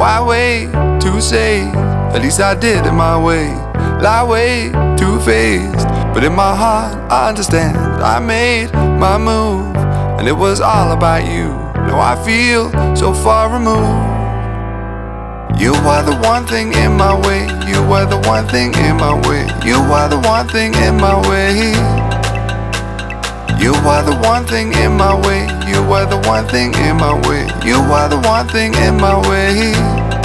Why wait to say? At least I did it my way. Lie way too faced, but in my heart I understand. I made my move, and it was all about you. Now I feel so far removed. You are the one thing in my way. You are the one thing in my way. You are the one thing in my way. You are the one thing in my way. You are the one thing in my way. You are the one thing in my way.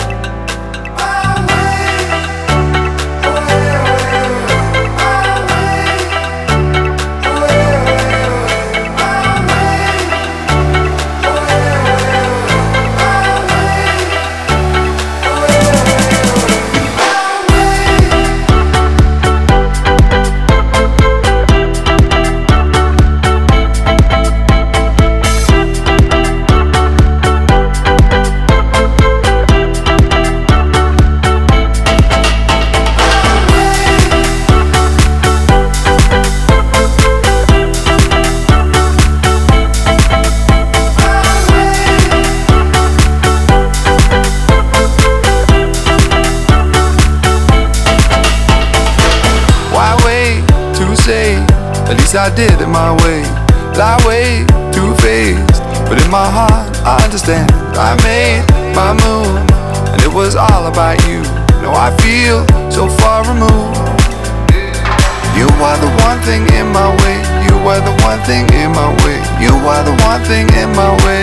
At least I did it my way. Lie way too faced, but in my heart I understand. I made my move, and it was all about you. Now I feel so far removed. You are the one thing in my way. You are the one thing in my way. You are the one thing in my way.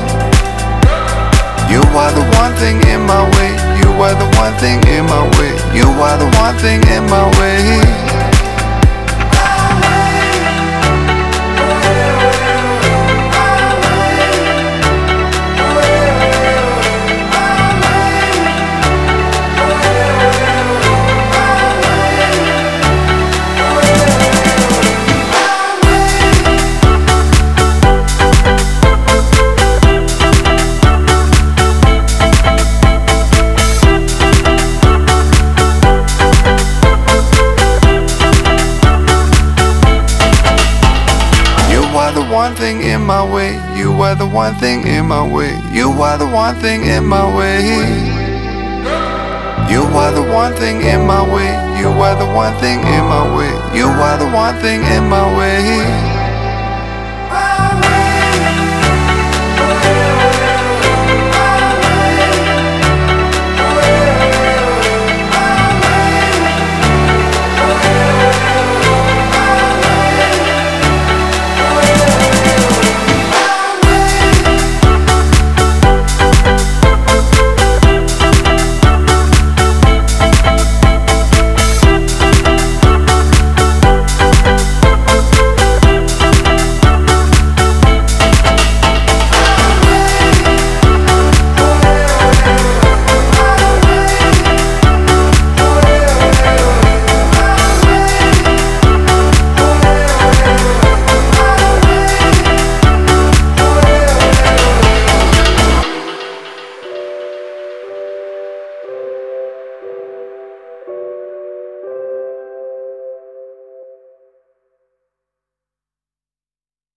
You are the one thing in my way. You are the one thing in my way. You are the one thing in my way. One thing in my way. You are the one thing in my way. You are the one thing in my way. You are the one thing in my way. You are the one thing in my way. You are the one thing in my way.